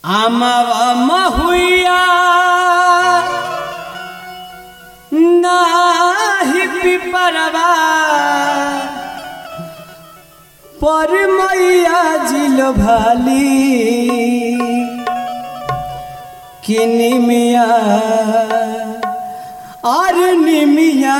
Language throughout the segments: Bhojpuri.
आमावा महुइया नाही पिपरवा पर मैया जिल भाली किनी मिया और निमिया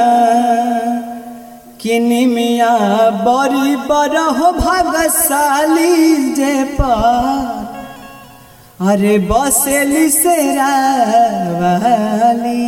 किनी मिया बड़ी बरह भागशाली जे पर अरे बसेली सेरा वाली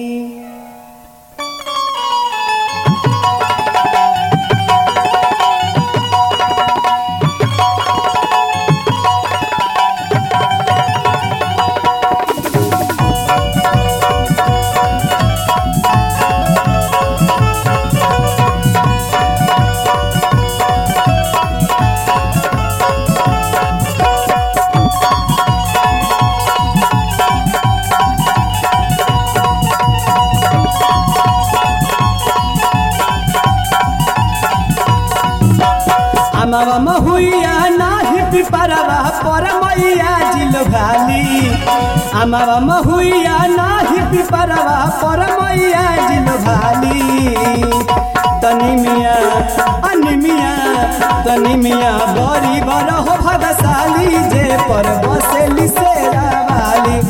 आमावा महुइया नाही पिपरवा पर मैया जिल भाली आमावा महुइया नाही पिपरवा पर मैया जिल भाली तनी मिया अनिमिया तनी मिया बड़ी बरह भागशाली जे पर बसेली सेरा वाली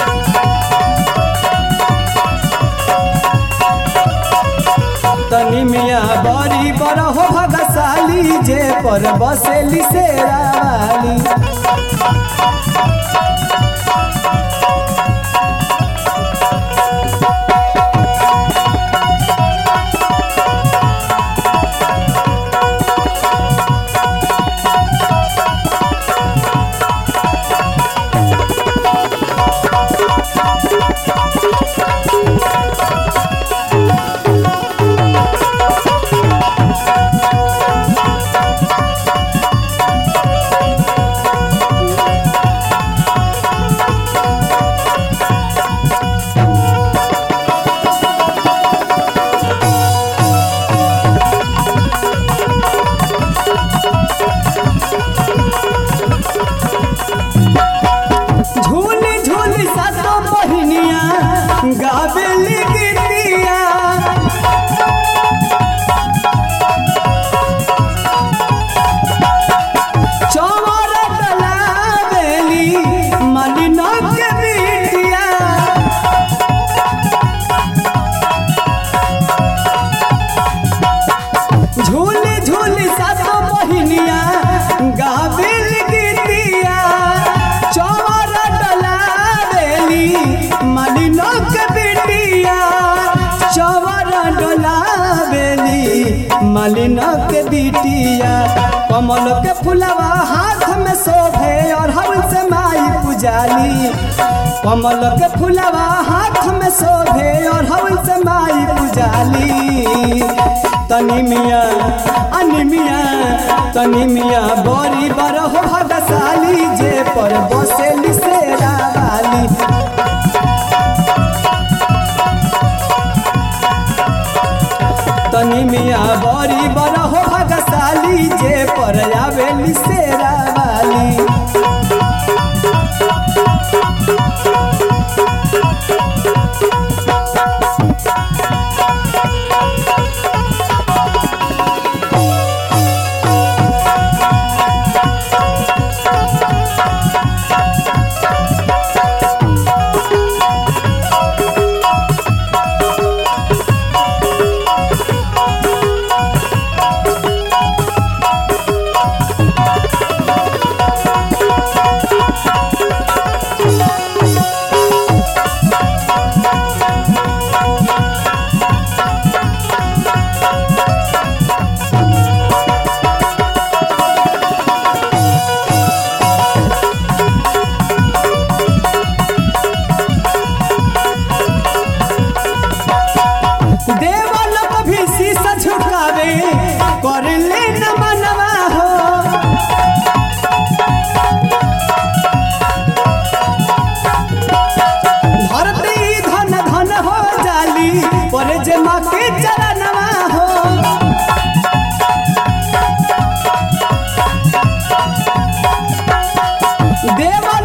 तनी मिया बड़ी बरह भागशाली जे पर बसेली सेरा वाली गावेली गीतिया चौवर डलावेली मलिना के बिटिया झूली झूली सातो बहिनिया गावेली गीतिया चौवर डलावेली मलिना चवर डोलावेली मलिना के बिटिया कमल के फुलवा हाथ में शोभे और हवन से माई पुजाली कमल के फुलवा हाथ में शोभे और हवन से माई पुजाली तनी मिया अनिमिया तनी मिया बड़ी बरह भागशाली जे पर बसेली सेरा वाली तनी मिया बड़ी बरह भागशाली जे पर आवेली सेरा वाली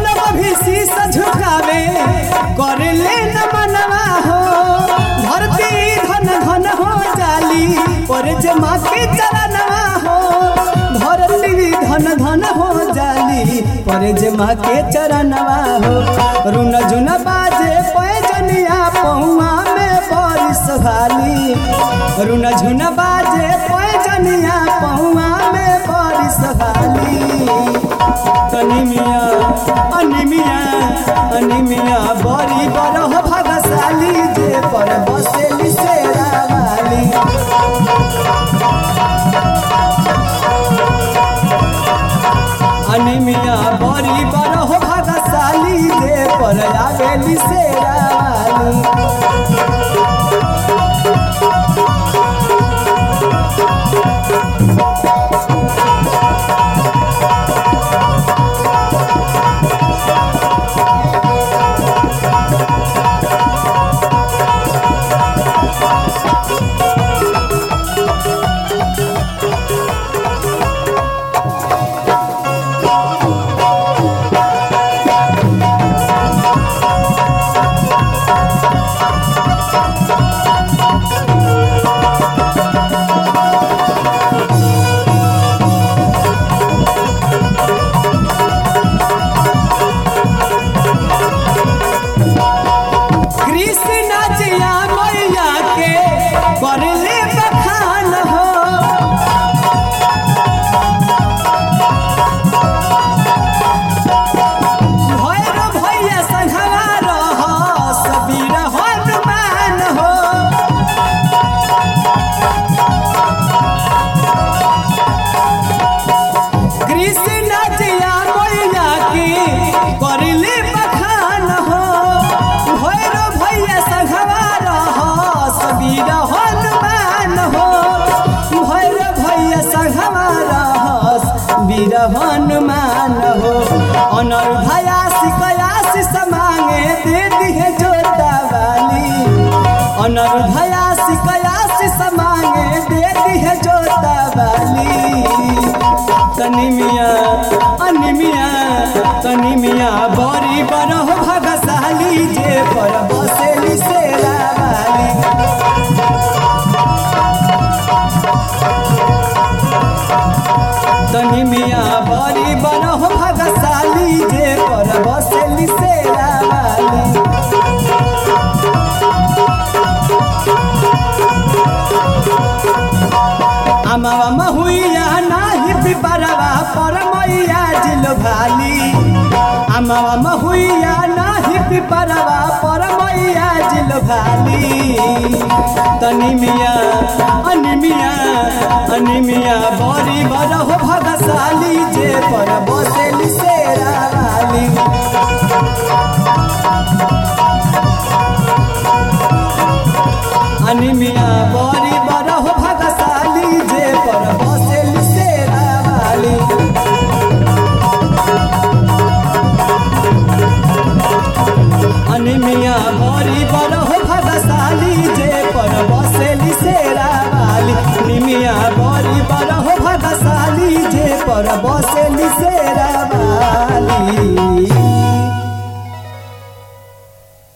लोग भी शीश झुकावे कर ले न मनवा हो धरती धन धन हो जाली पर जे माँ के चरणवा हो धरती धन धन हो जाली पर जे माँ के चरणवा हो रुन झुन बाजे पैजनिया पहुआ में बारिश भाली रुन झुन बाजे पैजनिया पहुआ में बारिश भाली अनिमिया बड़ी बरह भागशाली जे पर बसेली शेरा वाली अनिमिया बड़ी बरह भागशाली जे पर आवेली शेरा वाली हनुमान हो अनर भयासी कयासी समांगे दे दिहे जोता वाली अनर भयासी कयासी समांगे दे दिहे जोता वाली तनिमिया बड़ी बरह भागशाली जे पर बसेली शेरा वाली तनिमिया बड़ी बरह भागशाली जे पर बसेली शेरा वाली अमावा महुइया नाही पिपरवा पर मैया जिल भाली अमावा महुइया नाही पिपरवा पर मैया जिल भाली अनिमिया बड़ी बरह भागशाली जे पर बसेली शेरा वाली अनिमिया बड़ी बरह भागशाली जे पर बसेली शेरा वाली अनिमिया बड़ी बरह भागशाली जे पर बसेली शेरा वाली निमिया बड़ी बरह भागशाली जे पर